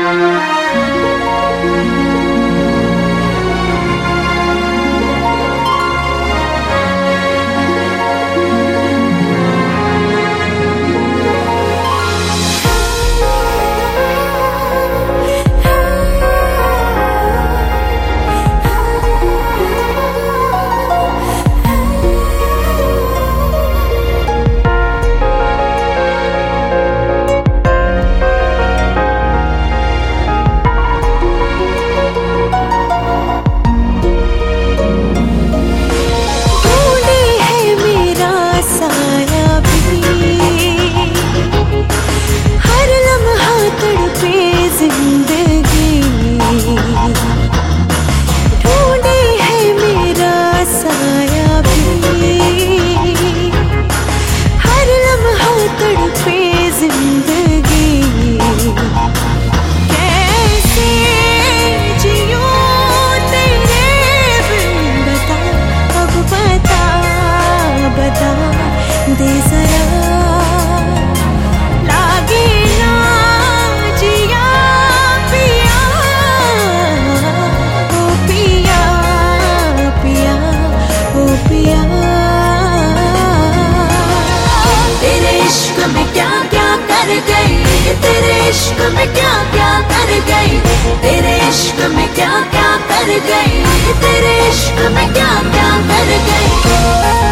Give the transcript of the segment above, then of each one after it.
तेरे इश्क में क्या क्या कर गई, तेरे इश्क में क्या क्या कर गई, तेरे इश्क में क्या क्या कर गई।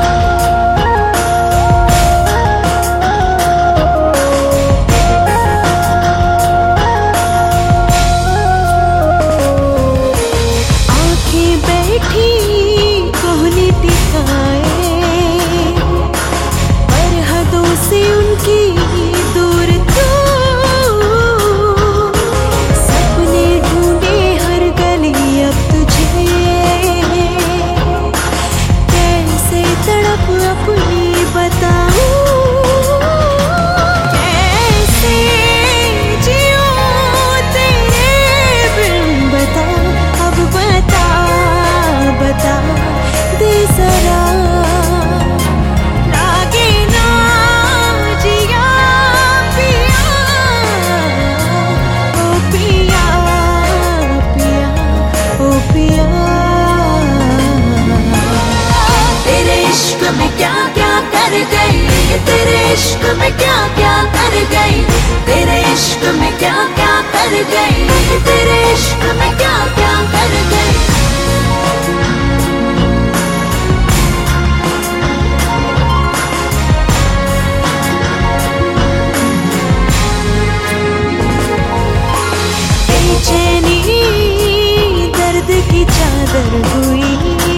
तेरे इश्क में क्या क्या कर गई, तेरे इश्क में क्या क्या कर गई, तेरे इश्क में क्या क्या कर गई। बेचैनी दर्द की चादर हुई,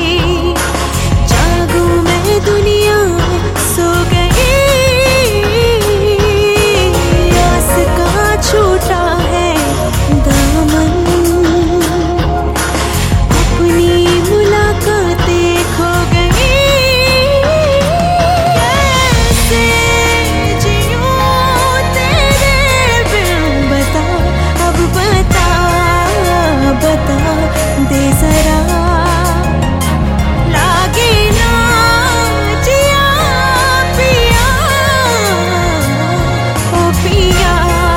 जागूं मैं दुनिया सो गई। छूटा है दामन, अपनी मुलाकातें खो गई। कैसे जियूं तेरे बिन, बता अब बता, बता दे जरा। लागे ना जिया पिया, ओ पिया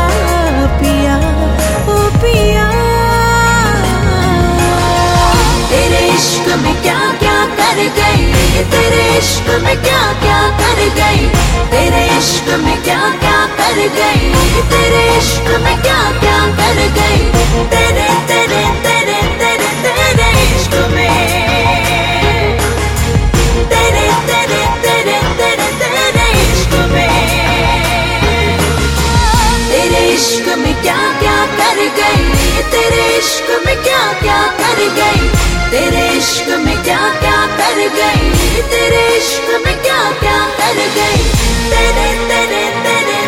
तेरे इश्क में क्या क्या कर गई, तेरे इश्क में क्या क्या कर गई, तेरे इश्क में क्या क्या कर गई, तेरे इश्क में क्या क्या कर गई। तेरे तेरे तेरे तेरे तेरे इश्क में, तेरे तेरे तेरे तेरे तेरे इश्क में, तेरे इश्क में क्या क्या कर गई, तेरे इश्क में क्या क्या कर गई, तेरे इश्क में क्या क्या कर गई, तेरे इश्क में क्या क्या कर गई। तेरे तेरे तेरे